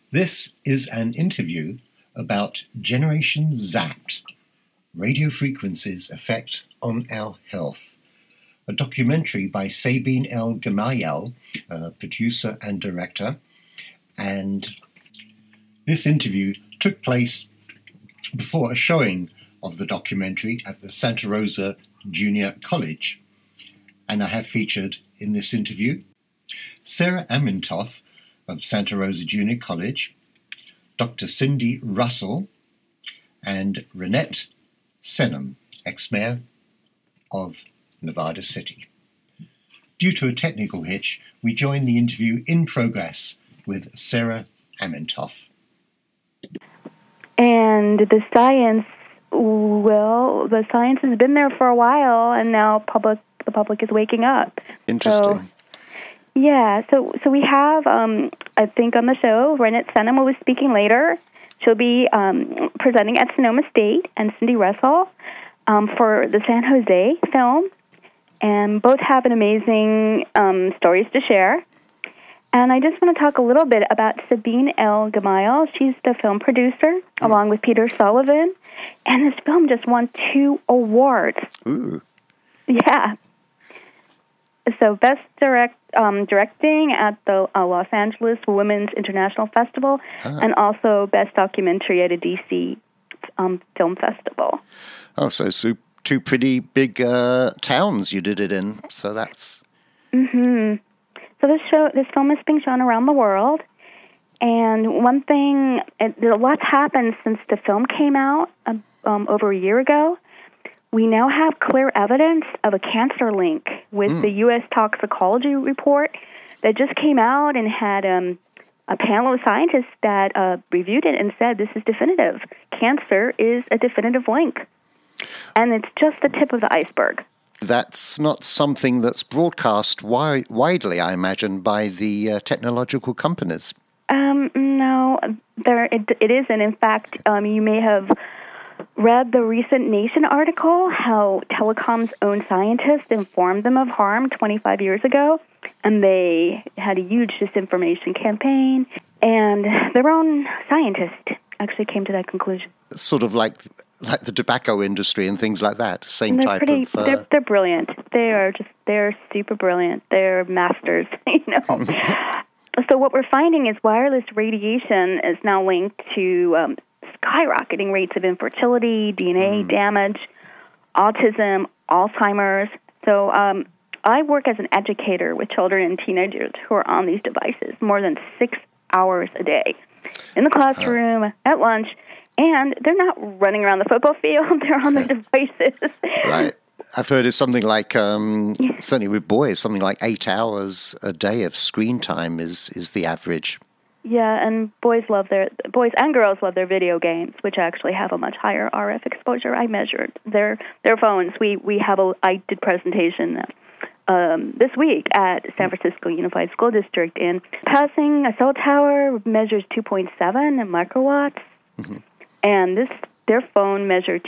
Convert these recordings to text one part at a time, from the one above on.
This is an interview about Generation Zapped, Radio Frequency's Effect on Our Health, a documentary by Sabine El Gemayel, producer and director, and this interview took place before a showing of the documentary at the Santa Rosa Junior College, and I have featured in this interview Sarah Amintoff of Santa Rosa Junior College, Dr. Cindy Russell, and Renette Senham, ex-mayor of Nevada City. Due to a technical hitch, we join the interview in progress with Sarah Amintoff. And the science has been there for a while, and now the public is waking up. Interesting. So we have, I think on the show, Renette Senham will be speaking later. She'll be presenting at Sonoma State, and Cindy Russell for the San Jose film. And both have an amazing stories to share. And I just want to talk a little bit about Sabine El Gemayel. She's the film producer, along with Peter Sullivan. And this film just won 2 awards. Ooh. Yeah. So Best Directing at the Los Angeles Women's International Festival, and also Best Documentary at a D.C. Film Festival. Oh, so 2 pretty big towns you did it in. So that's... Mm-hmm. So this film is being shown around the world. And one thing, a lot's happened since the film came out over a year ago. We now have clear evidence of a cancer link with the U.S. toxicology report that just came out and had a panel of scientists that reviewed it and said this is definitive. Cancer is a definitive link. And it's just the tip of the iceberg. That's not something that's broadcast widely, I imagine, by the technological companies. No, it isn't. In fact, you may have read the recent Nation article, how telecom's own scientists informed them of harm 25 years ago, and they had a huge disinformation campaign, and their own scientists actually came to that conclusion. Sort of like the tobacco industry and things like that, same type of... They're brilliant. They're super brilliant. They're masters, So what we're finding is wireless radiation is now linked to skyrocketing rates of infertility, DNA damage, autism, Alzheimer's. So I work as an educator with children and teenagers who are on these devices more than 6 hours a day, in the classroom, at lunch, and they're not running around the football field. They're on their devices. Right. I've heard it's something like, certainly with boys, something like 8 hours a day of screen time is the average. Yeah, and boys and girls love their video games, which actually have a much higher RF exposure. I measured their phones. I did presentation this week at San Francisco Unified School District, and passing a cell tower measures 2.7 microwatts, and their phone measured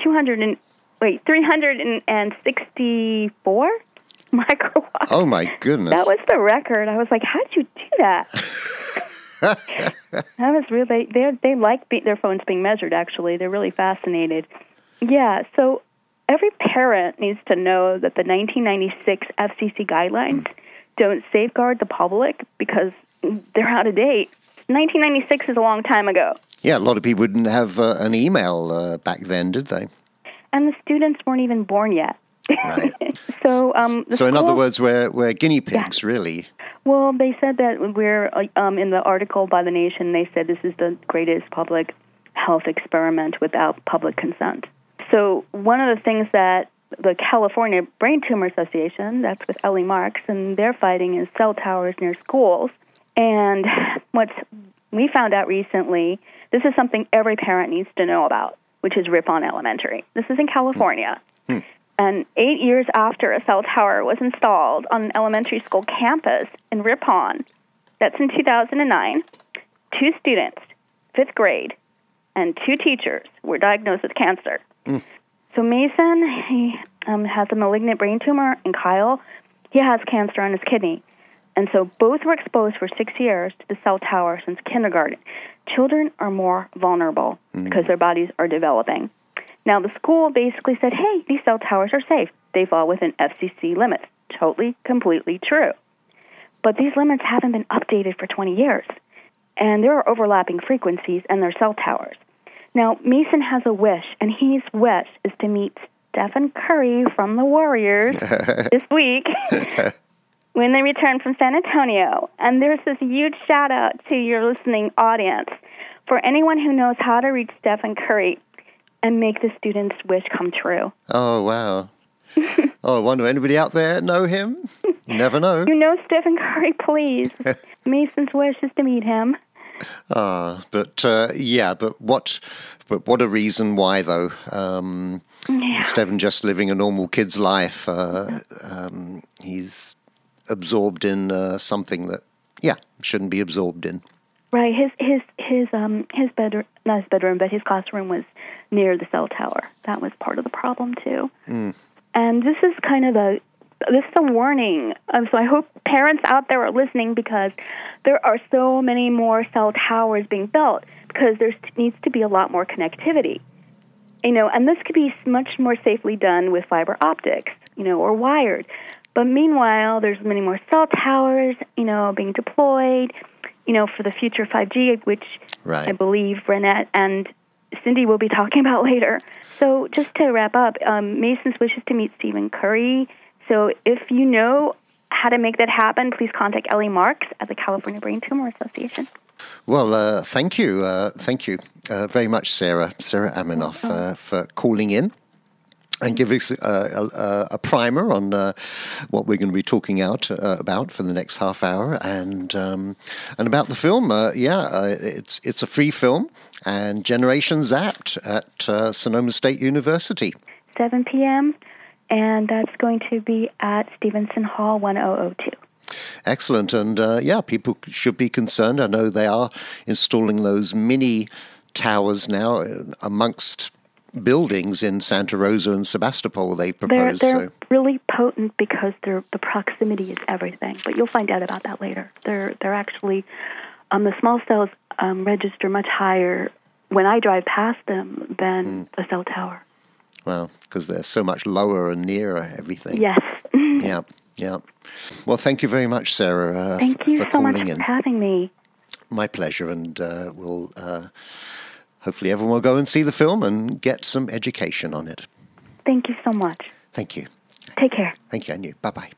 364 microwatts. Oh my goodness! That was the record. I was like, how did you do that? That was really, they like their phones being measured, actually. They're really fascinated. Yeah, so every parent needs to know that the 1996 FCC guidelines don't safeguard the public because they're out of date. 1996 is a long time ago. Yeah, a lot of people didn't have an email back then, did they? And the students weren't even born yet. Right. So in other words, we're guinea pigs, really. Well, they said that we're, in the article by The Nation, they said this is the greatest public health experiment without public consent. So one of the things that the California Brain Tumor Association, that's with Ellie Marks, and they're fighting is cell towers near schools. And what we found out recently, this is something every parent needs to know about, which is Ripon Elementary. This is in California. And 8 years after a cell tower was installed on an elementary school campus in Ripon, that's in 2009, 2 students, 5th grade, and 2 teachers were diagnosed with cancer. So Mason, he has a malignant brain tumor, and Kyle, he has cancer on his kidney. And so both were exposed for 6 years to the cell tower since kindergarten. Children are more vulnerable because their bodies are developing. Now, the school basically said, hey, these cell towers are safe. They fall within FCC limits. Totally, completely true. But these limits haven't been updated for 20 years. And there are overlapping frequencies and there are cell towers. Now, Mason has a wish, and his wish is to meet Stephen Curry from the Warriors this week when they return from San Antonio. And there's this huge shout-out to your listening audience for anyone who knows how to reach Stephen Curry and make the student's wish come true. Oh, wow. Oh, I wonder, anybody out there know him? You never know. You know Stephen Curry, please. Mason's wish is to meet him. But what a reason why, though. Instead of just living a normal kid's life, he's absorbed in something that, shouldn't be absorbed in. Right. His bedroom, not his bedroom, but his classroom was near the cell tower. That was part of the problem too. And this is kind of a warning. So I hope parents out there are listening, because there are so many more cell towers being built, because there needs to be a lot more connectivity. And this could be much more safely done with fiber optics, or wired. But meanwhile, there's many more cell towers, being deployed, for the future 5G, which I believe Renette and Cindy will be talking about later. So just to wrap up, Mason's wishes to meet Stephen Curry. So if you know how to make that happen, please contact Ellie Marks at the California Brain Tumor Association. Well, thank you very much, Sarah Aminoff, for calling in and giving us a primer on what we're going to be talking about for the next half hour, and about the film. It's a free film, and Generation Zapped at Sonoma State University. 7 p.m., and that's going to be at Stevenson Hall 1002. Excellent. And people should be concerned. I know they are installing those mini towers now amongst buildings in Santa Rosa and Sebastopol, they propose. They're really potent because the proximity is everything. But you'll find out about that later. They're actually, the small cells register much higher when I drive past them than the cell tower. Well, because they're so much lower and nearer everything. Yes. Yeah. Well, thank you very much, Sarah. Thank you for so much calling in. For having me. My pleasure, and we'll hopefully everyone will go and see the film and get some education on it. Thank you so much. Thank you. Take care. Thank you, and you. Bye-bye.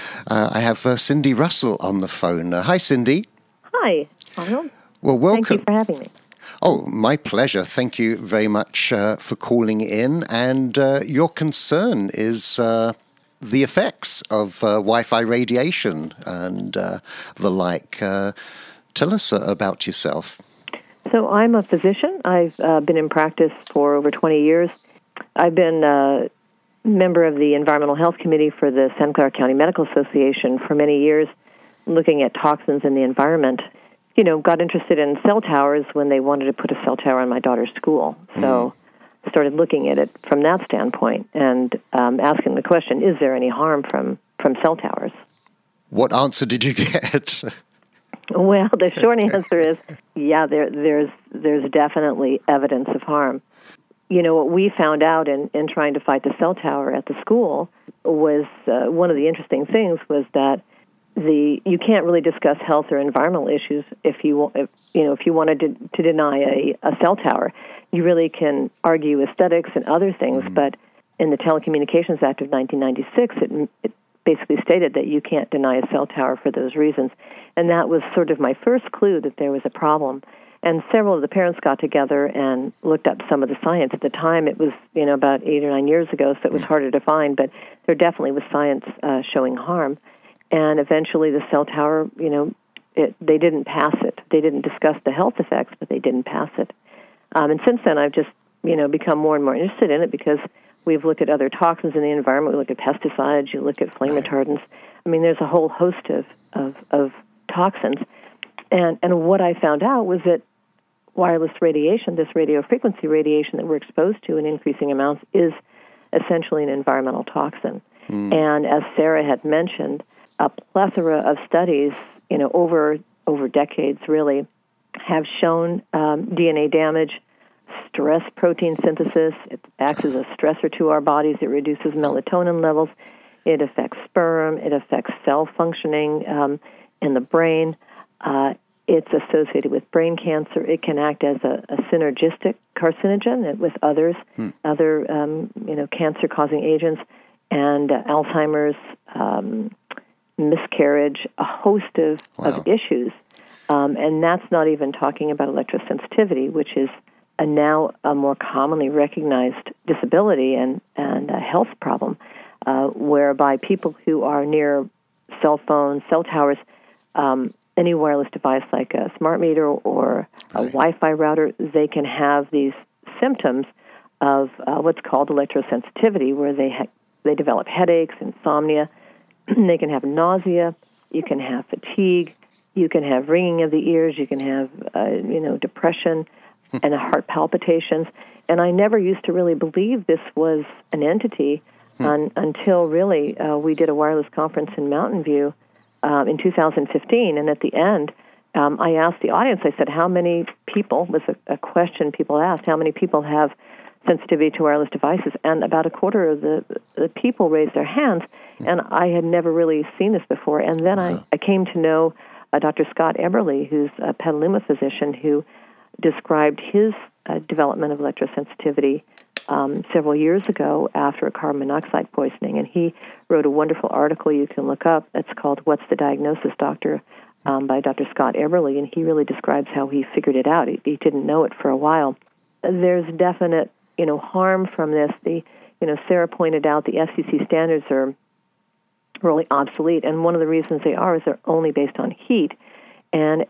I have Cindy Russell on the phone. Hi, Cindy. Hi, Arnold. Well, welcome. Thank you for having me. Oh, my pleasure. Thank you very much for calling in. And your concern is the effects of Wi-Fi radiation and the like. Tell us about yourself. So I'm a physician. I've been in practice for over 20 years. I've been a member of the Environmental Health Committee for the Santa Clara County Medical Association for many years, looking at toxins in the environment. Got interested in cell towers when they wanted to put a cell tower in my daughter's school. So started looking at it from that standpoint and asking the question, is there any harm from cell towers? What answer did you get? Well, the short answer is, there's definitely evidence of harm. What we found out in trying to fight the cell tower at the school was one of the interesting things was that you can't really discuss health or environmental issues if you wanted to deny a cell tower. You really can argue aesthetics and other things, but in the Telecommunications Act of 1996, it basically stated that you can't deny a cell tower for those reasons. And that was sort of my first clue that there was a problem. And several of the parents got together and looked up some of the science. At the time, it was about 8 or 9 years ago, so it was harder to find, but there definitely was science showing harm. And eventually the cell tower, they didn't pass it. They didn't discuss the health effects, but they didn't pass it. And since then, I've just, become more and more interested in it because we've looked at other toxins in the environment. We look at pesticides. You look at flame retardants. I mean, there's a whole host of toxins. And what I found out was that wireless radiation, this radio frequency radiation that we're exposed to in increasing amounts, is essentially an environmental toxin. And as Sarah had mentioned, a plethora of studies, over decades really, have shown DNA damage, stress protein synthesis. It acts as a stressor to our bodies. It reduces melatonin levels. It affects sperm. It affects cell functioning in the brain. It's associated with brain cancer. It can act as a synergistic carcinogen with other cancer-causing agents, and Alzheimer's, miscarriage, a host of issues. And that's not even talking about electrosensitivity, which is now a more commonly recognized disability and a health problem, whereby people who are near cell phones, cell towers, any wireless device like a smart meter or a Wi-Fi router, they can have these symptoms of what's called electrosensitivity, where they develop headaches, insomnia. They can have nausea. You can have fatigue. You can have ringing of the ears. You can have, depression and heart palpitations. And I never used to really believe this was an entity until really we did a wireless conference in Mountain View in 2015. And at the end, I asked the audience, I said, how many people, was a question people asked, how many people have sensitivity to wireless devices? And about a quarter of the people raised their hands. And I had never really seen this before. And then I came to know Dr. Scott Eberly, who's a Petaluma physician, who described his development of electrosensitivity several years ago after a carbon monoxide poisoning. And he wrote a wonderful article you can look up. It's called What's the Diagnosis, Doctor? By Dr. Scott Eberly. And he really describes how he figured it out. He didn't know it for a while. There's definite, harm from this. Sarah pointed out the FCC standards are really obsolete. And one of the reasons they are is they're only based on heat. And,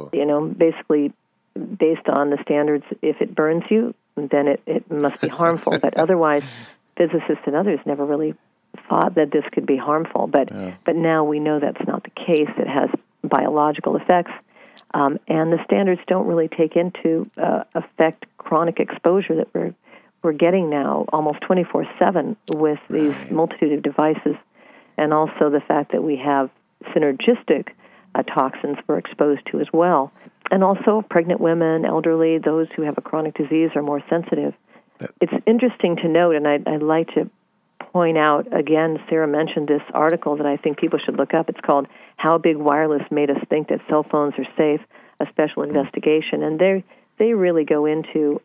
basically based on the standards, if it burns you, then it must be harmful. But otherwise, physicists and others never really thought that this could be harmful. But now we know that's not the case. It has biological effects. And the standards don't really take into effect chronic exposure that we're getting now almost 24/7 with these multitude of devices, and also the fact that we have synergistic toxins we're exposed to as well. And also pregnant women, elderly, those who have a chronic disease are more sensitive. It's interesting to note, and I'd like to point out, again, Sarah mentioned this article that I think people should look up. It's called How Big Wireless Made Us Think That Cell Phones Are Safe, a special investigation. And they really go into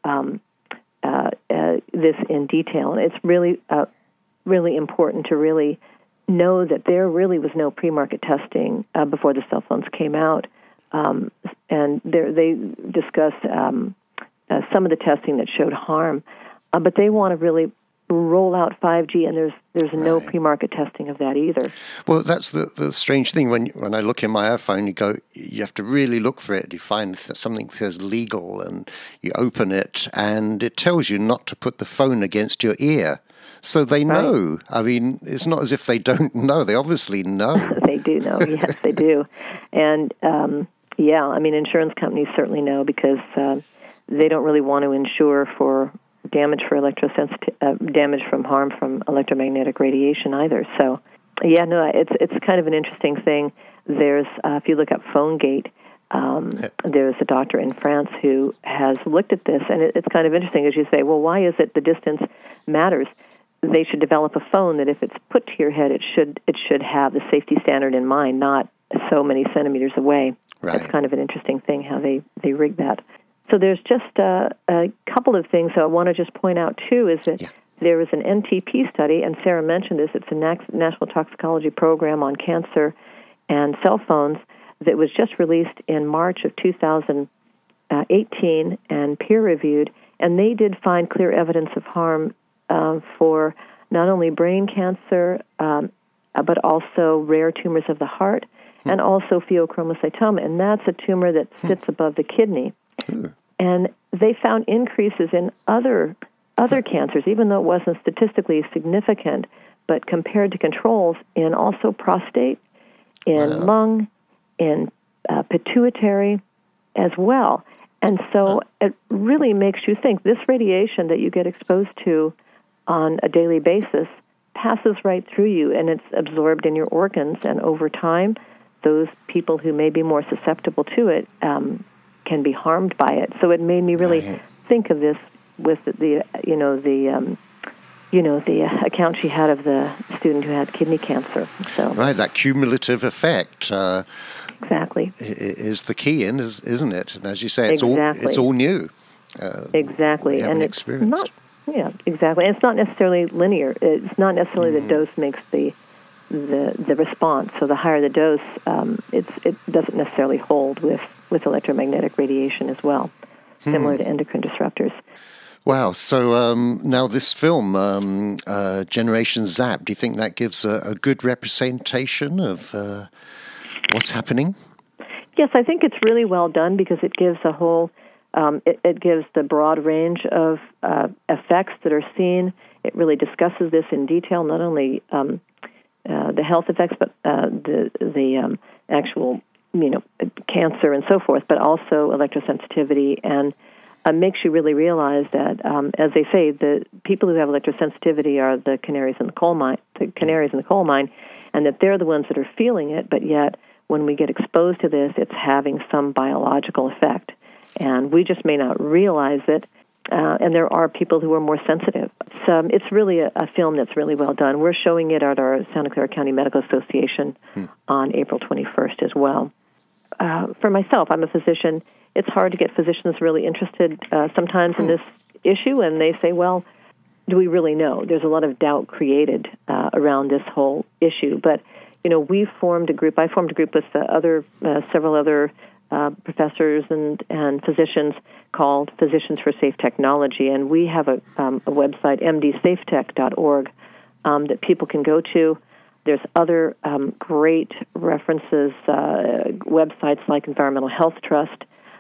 this in detail. And it's really, really important to really know that there really was no pre-market testing before the cell phones came out. And they discuss some of the testing that showed harm. But they want to really roll out 5G, and there's no pre-market testing of that either. Well, that's the strange thing. When I look in my iPhone, you have to really look for it. You find something that says legal, and you open it, and it tells you not to put the phone against your ear. So they know. I mean, it's not as if they don't know. They obviously know. They do know. Yes, they do. And, insurance companies certainly know, because they don't really want to insure for damage from harm from electromagnetic radiation either. So, it's kind of an interesting thing. There's, if you look up PhoneGate, there's a doctor in France who has looked at this, and it's kind of interesting as you say, well, why is it the distance matters? They should develop a phone that if it's put to your head, it should have the safety standard in mind, not so many centimeters away. Right. That's kind of an interesting thing how they rig that. So there's just a couple of things I want to just point out, too, is that there was an NTP study, and Sarah mentioned this. It's a National Toxicology Program on cancer and cell phones that was just released in March of 2018 and peer-reviewed, and they did find clear evidence of harm for not only brain cancer, but also rare tumors of the heart, and also pheochromocytoma, and that's a tumor that sits above the kidney. And they found increases in other cancers, even though it wasn't statistically significant, but compared to controls in also prostate, in lung, in pituitary as well. And so it really makes you think this radiation that you get exposed to on a daily basis passes right through you, and it's absorbed in your organs, and over time, those people who may be more susceptible to it can be harmed by it. So it made me really think of this with the account she had of the student who had kidney cancer. So right, that cumulative effect. Exactly. Is the key, isn't it? And as you say, it's all new. Exactly, and it's experienced. Exactly. And it's not necessarily linear. It's not necessarily the dose makes the response. So the higher the dose, it doesn't necessarily hold with electromagnetic radiation as well, similar to endocrine disruptors. Wow. So now this film, Generation Zap, do you think that gives a good representation of what's happening? Yes, I think it's really well done because it gives a whole, it gives the broad range of effects that are seen. It really discusses this in detail, not only the health effects, but the actual, cancer and so forth, but also electrosensitivity, and makes you really realize that, as they say, the people who have electrosensitivity are the canaries in the coal mine, and that they're the ones that are feeling it, but yet when we get exposed to this, it's having some biological effect. And we just may not realize it, and there are people who are more sensitive. It's really a film that's really well done. We're showing it at our Santa Clara County Medical Association on April 21st as well. For myself, I'm a physician. It's hard to get physicians really interested sometimes in this issue, and they say, well, do we really know? There's a lot of doubt created around this whole issue. But, we formed a group. I formed a group with several other professors and physicians called Physicians for Safe Technology, and we have a website, mdsafetech.org, that people can go to. There's other great references, websites like Environmental Health Trust.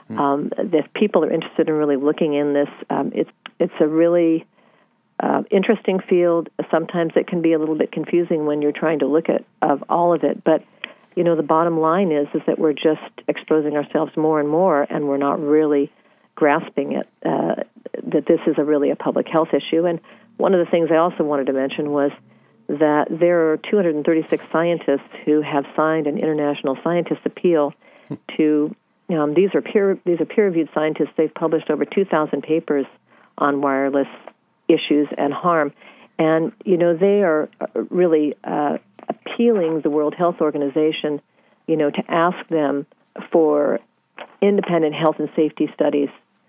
If people are interested in really looking in this, it's a really interesting field. Sometimes it can be a little bit confusing when you're trying to look at all of it, but the bottom line is that we're just exposing ourselves more and more, and we're not really grasping it, that this is really a public health issue. And one of the things I also wanted to mention was that there are 236 scientists who have signed an international scientist appeal to, these are peer-reviewed scientists. They've published over 2,000 papers on wireless issues and harm. And, they are really appealing the World Health Organization, to ask them for independent health and safety studies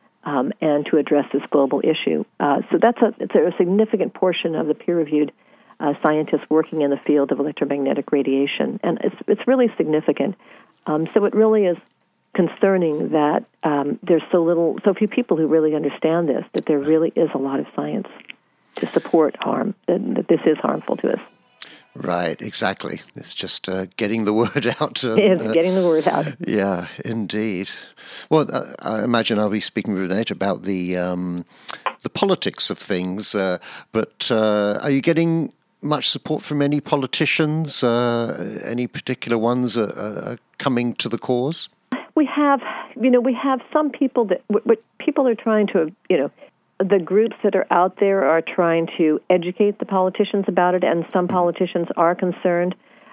and to address this global issue. So it's a significant portion of the peer-reviewed scientists working in the field of electromagnetic radiation, and it's really significant. So it really is concerning that there's so few people who really understand this, that there really is a lot of science to support harm, that this is harmful to us. Right, exactly. It's just getting the word out. It's getting the word out. Yeah, indeed. Well, I imagine I'll be speaking with Renee about the politics of things, but are you getting much support from any politicians? Any particular ones coming to the cause? We have some people that people are trying to, the groups that are out there are trying to educate the politicians about it, and some politicians are concerned.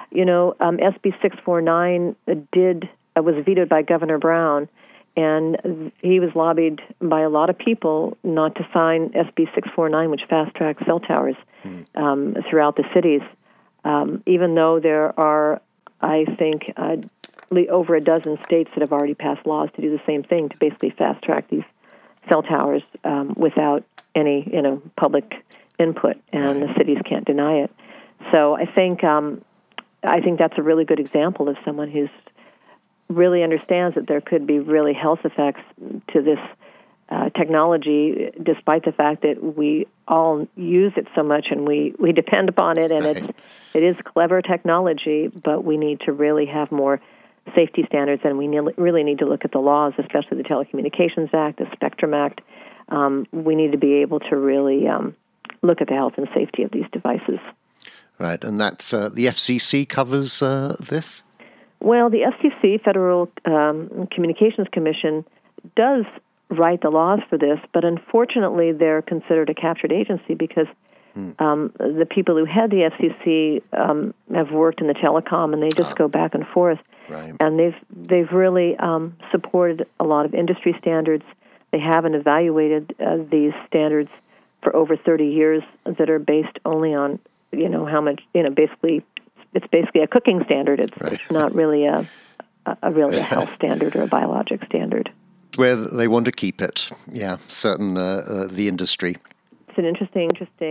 SB 649 was vetoed by Governor Brown, and he was lobbied by a lot of people not to sign SB 649, which fast-tracks cell towers throughout the cities, even though there are, I think, over a dozen states that have already passed laws to do the same thing, to basically fast-track these cell towers without any, public input, and the cities can't deny it. So I think that's a really good example of someone who's really understands that there could be really health effects to this technology, despite the fact that we all use it so much and we depend upon it, and it is clever technology, but we need to really have more safety standards, and we really need to look at the laws, especially the Telecommunications Act, the Spectrum Act. We need to be able to really look at the health and safety of these devices. Right, and that's the FCC covers this? Well, the FCC, Federal Communications Commission, does write the laws for this, but unfortunately they're considered a captured agency because The people who head the FCC have worked in the telecom, and they just go back and forth. Right. And they've really supported a lot of industry standards. They haven't evaluated these standards for over 30 years that are based only on, how much, basically, it's basically a cooking standard. It's not really a health standard or a biologic standard. Where they want to keep it, the industry. It's an interesting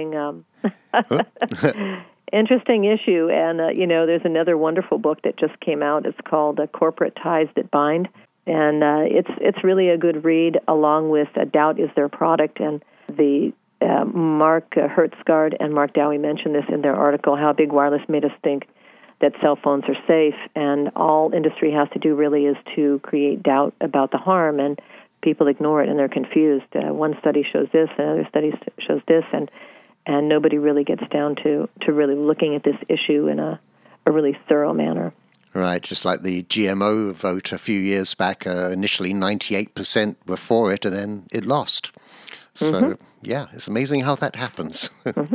interesting issue, and there's another wonderful book that just came out. It's called Corporate Ties That Bind, and it's really a good read, along with Doubt Is Their Product, and the Mark Hertsgaard and Mark Dowie mentioned this in their article, How Big Wireless Made Us Think that Cell Phones Are Safe, and all industry has to do really is to create doubt about the harm, and people ignore it and they're confused. One study shows this, another study shows this, and nobody really gets down to really looking at this issue in a really thorough manner. Right, just like the GMO vote a few years back, initially 98% were for it, and then it lost. So, it's amazing how that happens.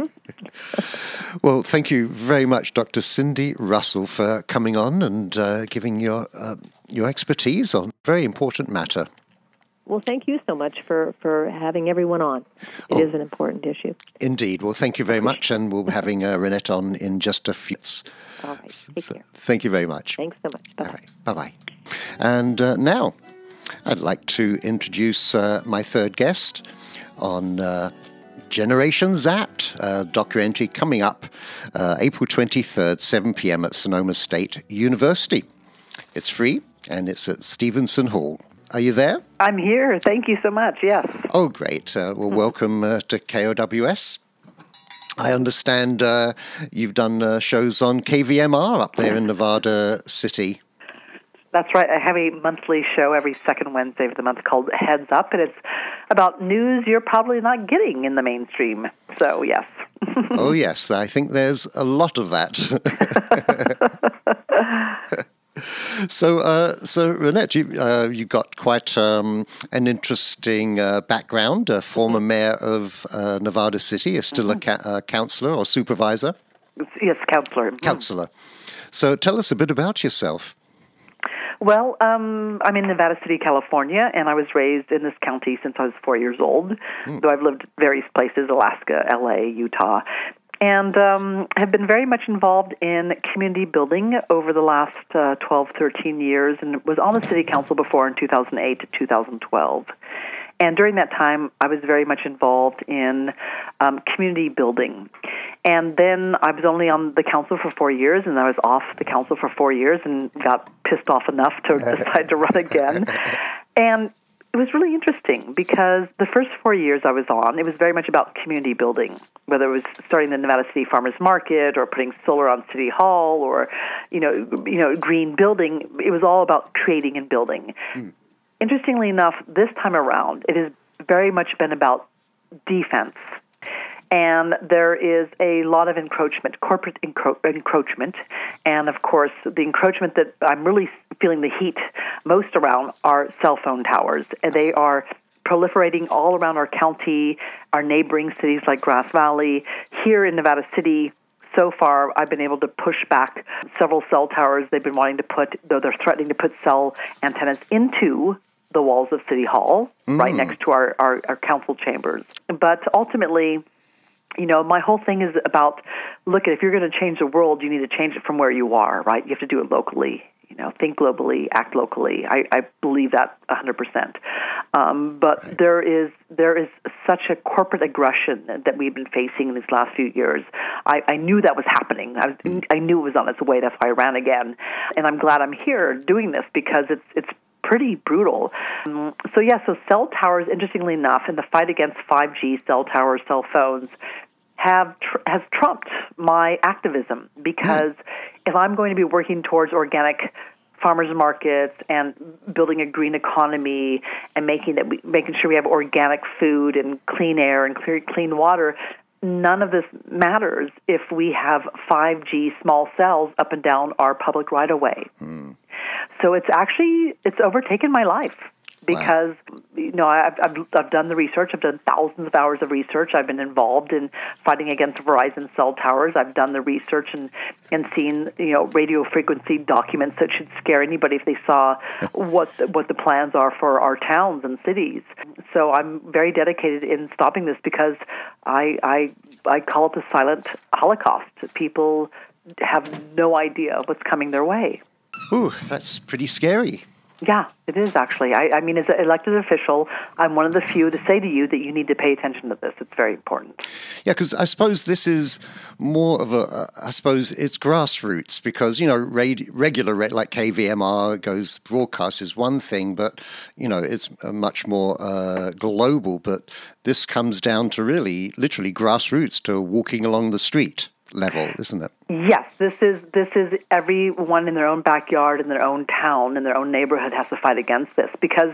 Well, thank you very much, Dr. Cindy Russell, for coming on and giving your expertise on a very important matter. Well, thank you so much for having everyone on. It is an important issue. Indeed. Well, thank you very much, and we'll be having Renette on in just a few minutes. All right. Take care. Thank you very much. Thanks so much. Bye-bye. All right. Bye-bye. And now I'd like to introduce my third guest on Generation Zapped, a documentary coming up April 23rd, 7 p.m. at Sonoma State University. It's free, and it's at Stevenson Hall. Are you there? I'm here. Thank you so much. Yes. Oh, great. Well, welcome to KOWS. I understand you've done shows on KVMR up there in Nevada City. That's right. I have a monthly show every second Wednesday of the month called Heads Up, and it's about news you're probably not getting in the mainstream. So, yes. Oh, yes. I think there's a lot of that. So, Renette, you've got quite an interesting background. A former mayor of Nevada City, is still a counselor or supervisor? Yes, counselor. Counselor. So tell us a bit about yourself. Well, I'm in Nevada City, California, and I was raised in this county since I was 4 years old, though I've lived various places, Alaska, LA, Utah, and have been very much involved in community building over the last 12, 13 years, and was on the city council before in 2008 to 2012. And during that time, I was very much involved in community building. And then I was only on the council for 4 years, and I was off the council for 4 years and got pissed off enough to decide to run again. And it was really interesting because the first 4 years I was on, it was very much about community building, whether it was starting the Nevada City Farmers Market or putting solar on City Hall or, green building. It was all about creating and building. Interestingly enough, this time around, it has very much been about defense. And there is a lot of encroachment, corporate encroachment. And, of course, the encroachment that I'm really feeling the heat most around are cell phone towers. And they are proliferating all around our county, our neighboring cities like Grass Valley. Here in Nevada City, so far, I've been able to push back several cell towers they've been wanting to put, though they're threatening to put cell antennas into the walls of City Hall, right next to our council chambers. But ultimately, my whole thing is about, look, if you're going to change the world, you need to change it from where you are, right? You have to do it locally. Think globally, act locally. I believe that 100%. But there is such a corporate aggression that we've been facing in these last few years. I knew that was happening. I knew it was on its way. That's why I ran again. And I'm glad I'm here doing this because it's pretty brutal. So cell towers, interestingly enough, in the fight against 5G cell towers, cell phones, has trumped my activism because if I'm going to be working towards organic farmers markets and building a green economy and making sure we have organic food and clean air and clean water, none of this matters if we have 5G small cells up and down our public right-of-way. So it's overtaken my life because I've done the research. I've done thousands of hours of research. I've been involved in fighting against Verizon cell towers. I've done the research and seen radio frequency documents that should scare anybody if they saw what the plans are for our towns and cities. So I'm very dedicated in stopping this because I call it the silent Holocaust. People have no idea what's coming their way. Ooh, that's pretty scary. Yeah, it is actually. I mean, as an elected official, I'm one of the few to say to you that you need to pay attention to this. It's very important. Yeah, because I suppose this is more of it's grassroots because, regular like KVMR goes broadcast is one thing, but, it's much more global. But this comes down to literally grassroots, to walking along the street level, isn't it? Yes, this is everyone in their own backyard, in their own town, in their own neighborhood has to fight against this, because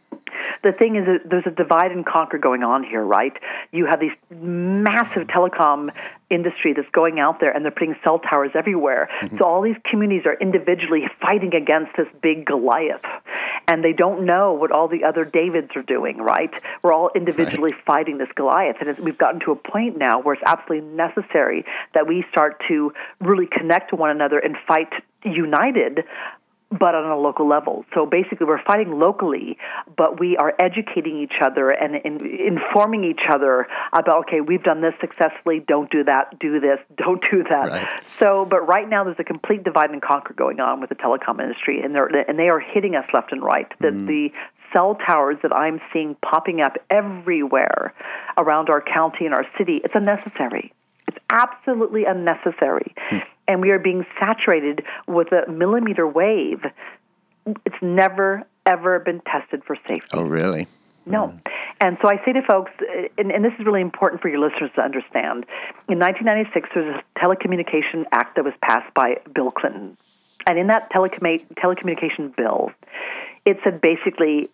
the thing is that there's a divide and conquer going on here, right? You have these massive telecom industry that's going out there, and they're putting cell towers everywhere. Mm-hmm. So all these communities are individually fighting against this big Goliath, and they don't know what all the other Davids are doing, right? We're all individually fighting this Goliath, and we've gotten to a point now where it's absolutely necessary that we start to really connect to one another and fight united, but on a local level. So basically, we're fighting locally, but we are educating each other and informing each other about, okay, we've done this successfully, don't do that, do this, don't do that. Right. So, but right now, there's a complete divide and conquer going on with the telecom industry, and they are hitting us left and right. The cell towers that I'm seeing popping up everywhere around our county and our city, it's unnecessary. It's absolutely unnecessary. And we are being saturated with a millimeter wave. It's never, ever been tested for safety. Oh, really? No. And so I say to folks, and this is really important for your listeners to understand, in 1996, there was a Telecommunication Act that was passed by Bill Clinton. And in that telecommunication bill, it said basically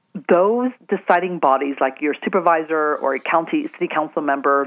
those deciding bodies, like your supervisor or a city council member,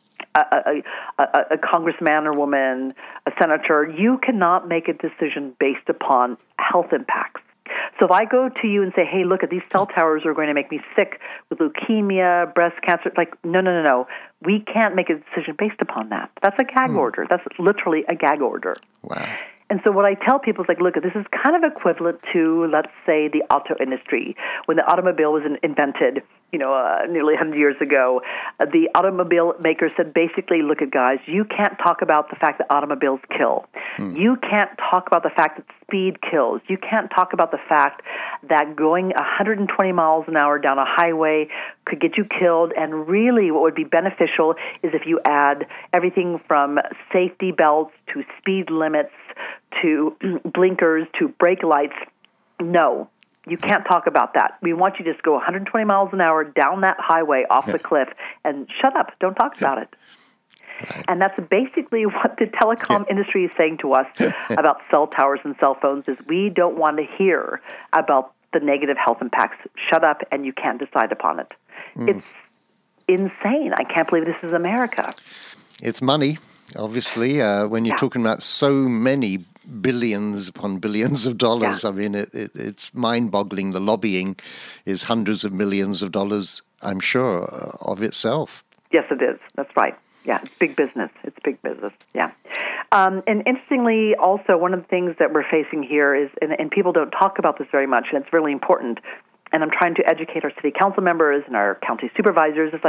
a congressman or woman, a senator, you cannot make a decision based upon health impacts. So if I go to you and say, hey, look, these cell towers are going to make me sick with leukemia, breast cancer, no. We can't make a decision based upon that. That's a gag order. That's literally a gag order. Wow. And so what I tell people is look, this is kind of equivalent to, let's say, the auto industry. When the automobile was invented, nearly 100 years ago, the automobile maker said basically, look, guys, you can't talk about the fact that automobiles kill. You can't talk about the fact that speed kills. You can't talk about the fact that going 120 miles an hour down a highway could get you killed. And really what would be beneficial is if you add everything from safety belts to speed limits to blinkers to brake lights. No, you can't talk about that. We want you to just go 120 miles an hour down that highway off the cliff and shut up. Don't talk about it. Right. And that's basically what the telecom industry is saying to us about cell towers and cell phones is we don't want to hear about the negative health impacts. Shut up, and you can't decide upon it. It's insane. I can't believe this is America. It's money, obviously, when you're talking about so many billions upon billions of dollars. I mean, it's mind-boggling. The lobbying is hundreds of millions of dollars, I'm sure, of itself. Yes, it is. That's right. Yeah, it's big business. It's big business, yeah. And interestingly, also, one of the things that we're facing here is, and people don't talk about this very much, and it's really important, and I'm trying to educate our city council members and our county supervisors. It's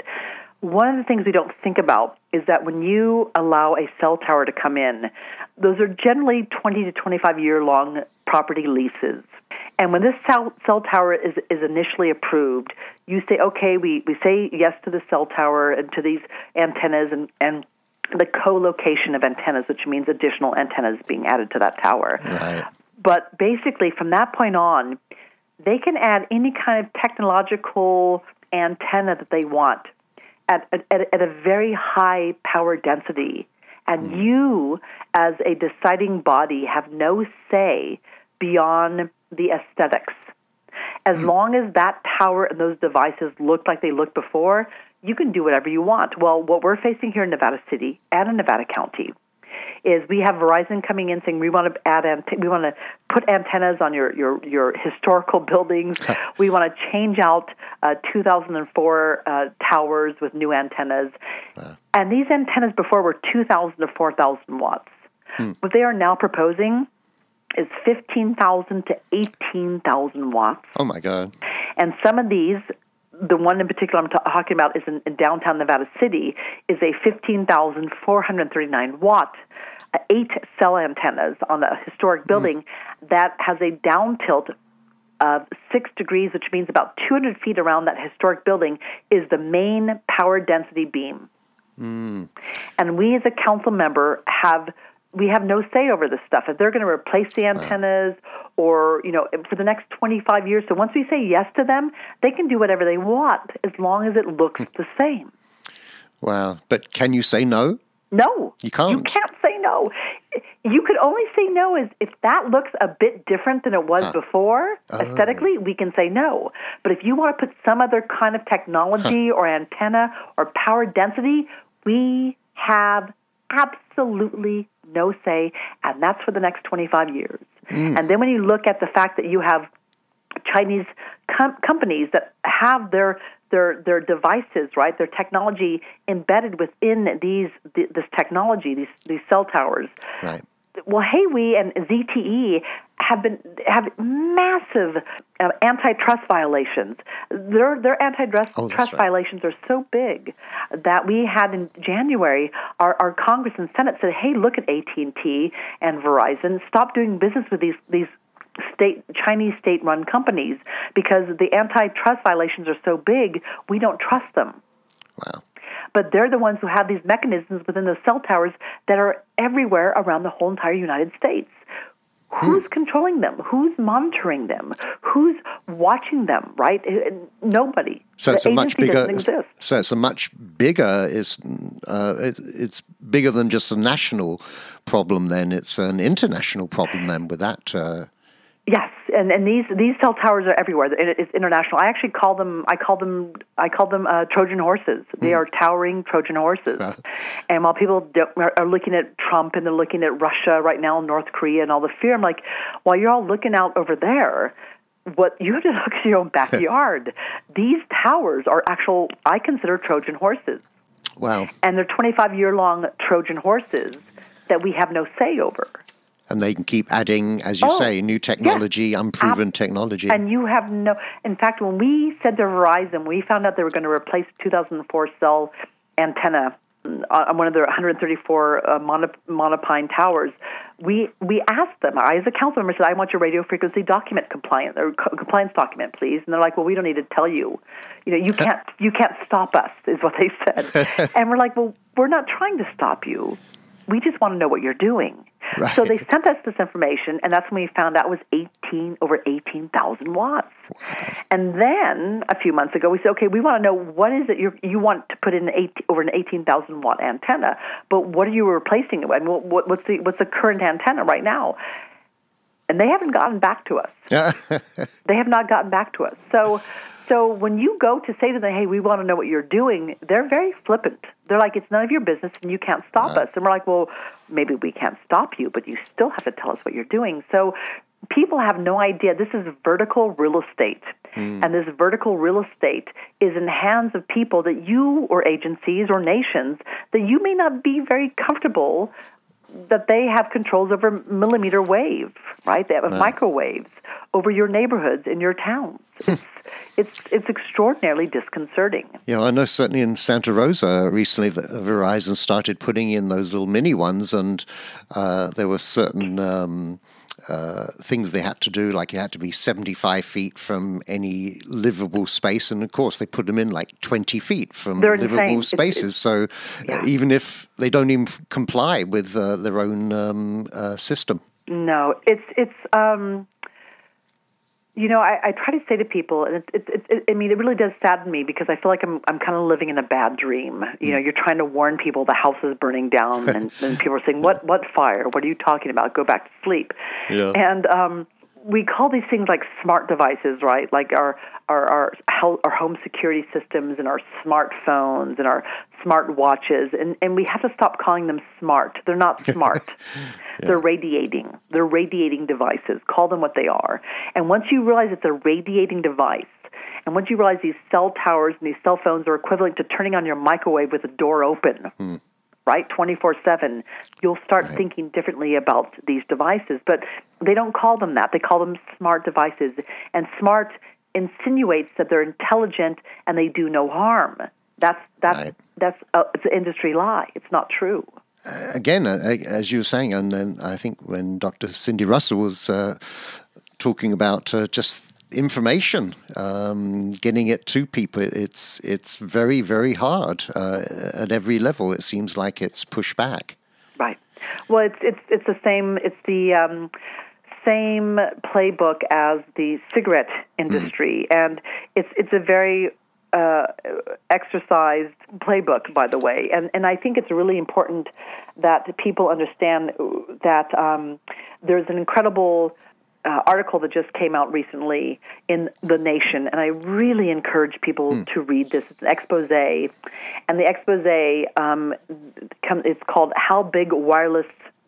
one of the things we don't think about is that when you allow a cell tower to come in, those are generally 20 to 25-year-long property leases. And when this cell tower is initially approved, you say, okay, we say yes to the cell tower and to these antennas and the co-location of antennas, which means additional antennas being added to that tower. Right. But basically, from that point on, they can add any kind of technological antenna that they want at a very high power density. And you, as a deciding body, have no say beyond the aesthetics. As long as that tower and those devices look like they looked before, you can do whatever you want. Well, what we're facing here in Nevada City and in Nevada County is we have Verizon coming in saying we want to put antennas on your historical buildings. We want to change out 2004 towers with new antennas. Wow. And these antennas before were 2,000 to 4,000 watts. What they are now proposing is 15,000 to 18,000 watts. Oh, my God. And some of these, the one in particular I'm talking about is in downtown Nevada City, is a 15,439 watt, 8-cell antennas on a historic building that has a down tilt of 6 degrees, which means about 200 feet around that historic building is the main power density beam. And we as a council member have no say over this stuff. If they're going to replace the antennas or, for the next 25 years. So once we say yes to them, they can do whatever they want as long as it looks the same. Wow. But can you say no? No. You can't. You can't say no. You could only say no if that looks a bit different than it was before. Aesthetically, we can say no. But if you want to put some other kind of technology or antenna or power density, we have absolutely no say, and that's for the next 25 years. And then when you look at the fact that you have Chinese companies that have their devices, right, their technology embedded within this technology, these cell towers. Right. Well, Huawei and ZTE have massive antitrust violations. Their antitrust violations are so big that we had in January, our Congress and Senate said, hey, look at AT&T and Verizon. Stop doing business with these Chinese state-run companies because the antitrust violations are so big, we don't trust them. Wow. But they're the ones who have these mechanisms within the cell towers that are everywhere around the whole entire United States. Who's controlling them? Who's monitoring them? Who's watching them, right? Nobody. So it's a much bigger. Exist. So it's a much bigger. It's bigger than just a national problem. Then it's an international problem. Then with that. Yes, and these cell towers are everywhere. It's international. I actually call them Trojan horses. They are towering Trojan horses. And while people are looking at Trump and they're looking at Russia right now, North Korea, and all the fear, I'm like, while you're all looking out over there, what you have to look at your own backyard. These towers are I consider Trojan horses. Wow. And they're 25-year-long Trojan horses that we have no say over. And they can keep adding, as you say, new technology, unproven technology. And you have no... In fact, when we said to Verizon, we found out they were going to replace 2004 cell antenna on one of their 134 monopine towers. We asked them, I as a council member said, I want your radio frequency document compliance document, please. And they're like, well, we don't need to tell you. You can't stop us, is what they said. And we're like, well, we're not trying to stop you. We just want to know what you're doing. Right. So they sent us this information, and that's when we found out it was over 18,000 watts. Wow. And then a few months ago, we said, okay, we want to know what is it you want to put in over an 18,000 watt antenna, but what are you replacing it with? What's the current antenna right now? And they haven't gotten back to us. They have not gotten back to us. So when you go to say to them, hey, we want to know what you're doing, they're very flippant. They're like, it's none of your business and you can't stop us. And we're like, well, maybe we can't stop you, but you still have to tell us what you're doing. So people have no idea. This is vertical real estate. And this vertical real estate is in the hands of people that you or agencies or nations that you may not be very comfortable that they have controls over millimeter wave, right? They have microwaves over your neighborhoods in your towns. It's extraordinarily disconcerting. Yeah, I know certainly in Santa Rosa recently that Verizon started putting in those little mini ones, and there were certain things they had to do, like you had to be 75 feet from any livable space, and of course they put them in like 20 feet from livable spaces. So even if they don't even comply with their own system. No, it's I try to say to people, and it really does sadden me because I feel like I'm kind of living in a bad dream. You're trying to warn people the house is burning down, and people are saying, "What fire? What are you talking about? Go back to sleep." Yeah. And we call these things like smart devices, right? Like our home security systems and our smartphones and our smart watches, and we have to stop calling them smart. They're not smart. Yeah. They're radiating. They're radiating devices. Call them what they are. And once you realize it's a radiating device, and once you realize these cell towers and these cell phones are equivalent to turning on your microwave with the door open, right, 24/7, you'll start thinking differently about these devices. But they don't call them that. They call them smart devices. And smart insinuates that they're intelligent and they do no harm. That's it's an industry lie. It's not true. Again, as you were saying, and then I think when Dr. Cindy Russell was talking about just information, getting it to people, it's very, very hard at every level. It seems like it's pushed back. Right. Well, it's the same. It's the same playbook as the cigarette industry, and it's a very exercised playbook, by the way. And I think it's really important that people understand that there's an incredible article that just came out recently in The Nation, and I really encourage people to read this. It's an expose, and the expose it's called How Big Wireless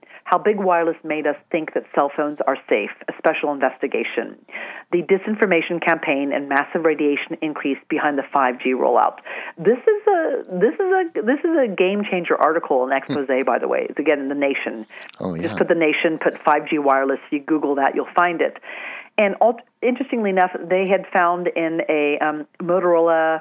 Made Us Think That Cell Phones Are Safe, a special investigation. The disinformation campaign and massive radiation increase behind the 5G rollout. This is a game changer article, an expose, by the way. It's again in The Nation. Oh, yeah. Just put The Nation, put 5G wireless. You Google that, you'll find it. And interestingly enough, they had found in a Motorola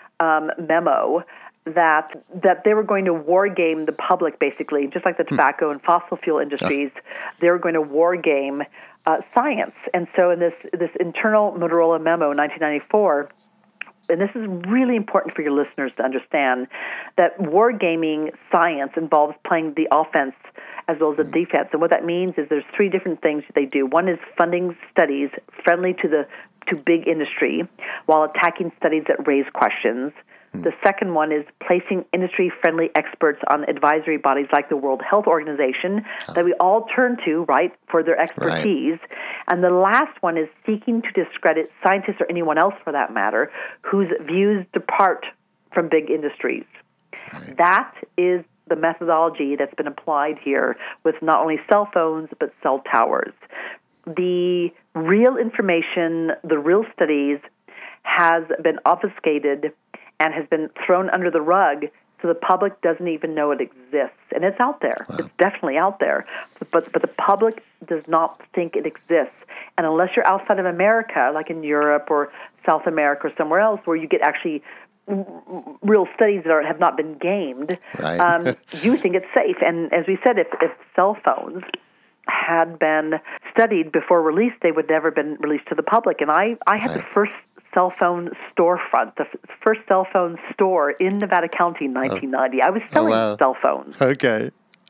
memo that they were going to war game the public, basically, just like the tobacco and fossil fuel industries. They were going to war game science. And so in this internal Motorola memo in 1994, and this is really important for your listeners to understand, that war gaming science involves playing the offense as well as the defense. And what that means is there's three different things that they do. One is funding studies friendly to big industry while attacking studies that raise questions. The second one is placing industry-friendly experts on advisory bodies like the World Health Organization that we all turn to, right, for their expertise. Right. And the last one is seeking to discredit scientists or anyone else, for that matter, whose views depart from big industries. Right. That is the methodology that's been applied here with not only cell phones but cell towers. The real information, the real studies, has been obfuscated and has been thrown under the rug so the public doesn't even know it exists. And it's out there. Wow. It's definitely out there. But the public does not think it exists. And unless you're outside of America, like in Europe or South America or somewhere else where you get actually real studies that have not been gamed, you think it's safe. And as we said, if cell phones had been studied before release, they would never have been released to the public. And I had the first cell phone storefront, the first cell phone store in Nevada County in 1990. I was selling cell phones. Okay.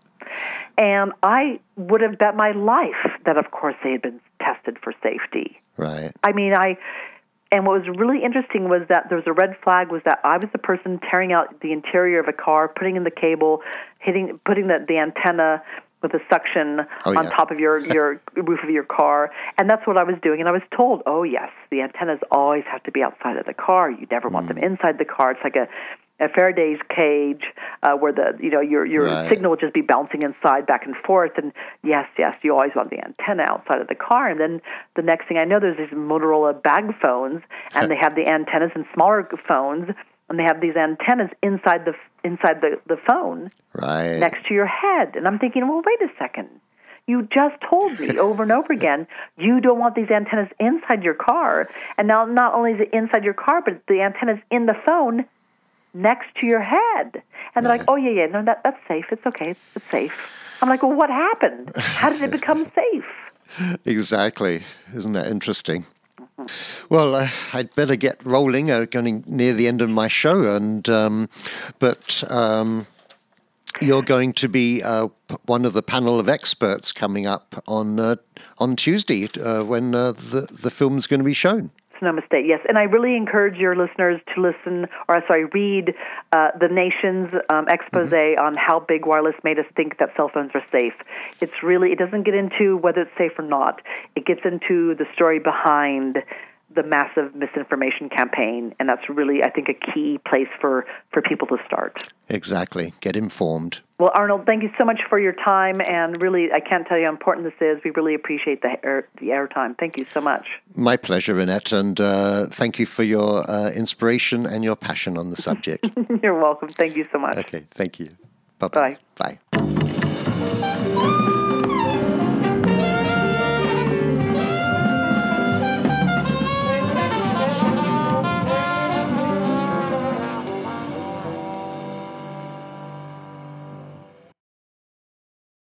And I would have bet my life that, of course, they had been tested for safety. Right. I mean, and what was really interesting was that there was a red flag was that I was the person tearing out the interior of a car, putting in the cable, putting the antenna with a suction on top of your roof of your car. And that's what I was doing. And I was told, oh, yes, the antennas always have to be outside of the car. You never want them inside the car. It's like a Faraday's cage where your signal would just be bouncing inside back and forth. And yes, you always want the antenna outside of the car. And then the next thing I know, there's these Motorola bag phones, and they have the antennas in smaller phones, and they have these antennas inside the phone next to your head. And I'm thinking, well, wait a second. You just told me over and over again you don't want these antennas inside your car. And now not only is it inside your car, but the antenna's in the phone next to your head. And they're like, oh, yeah, no, that's safe. It's okay. It's safe. I'm like, well, what happened? How did it become safe? Exactly. Isn't that interesting? Well, I'd better get rolling. Going near the end of my show, but you're going to be one of the panel of experts coming up on Tuesday when the film's going to be shown. It's no mistake, yes. And I really encourage your listeners to read The Nation's expose on how big wireless made us think that cell phones are safe. It doesn't get into whether it's safe or not. It gets into the story behind the massive misinformation campaign, and that's really, I think, a key place for people to start. Exactly. Get informed. Well, Arnold, thank you so much for your time, and really, I can't tell you how important this is. We really appreciate the airtime. Thank you so much. My pleasure, Annette, and thank you for your inspiration and your passion on the subject. You're welcome. Thank you so much. Okay, thank you. Bye-bye. Bye.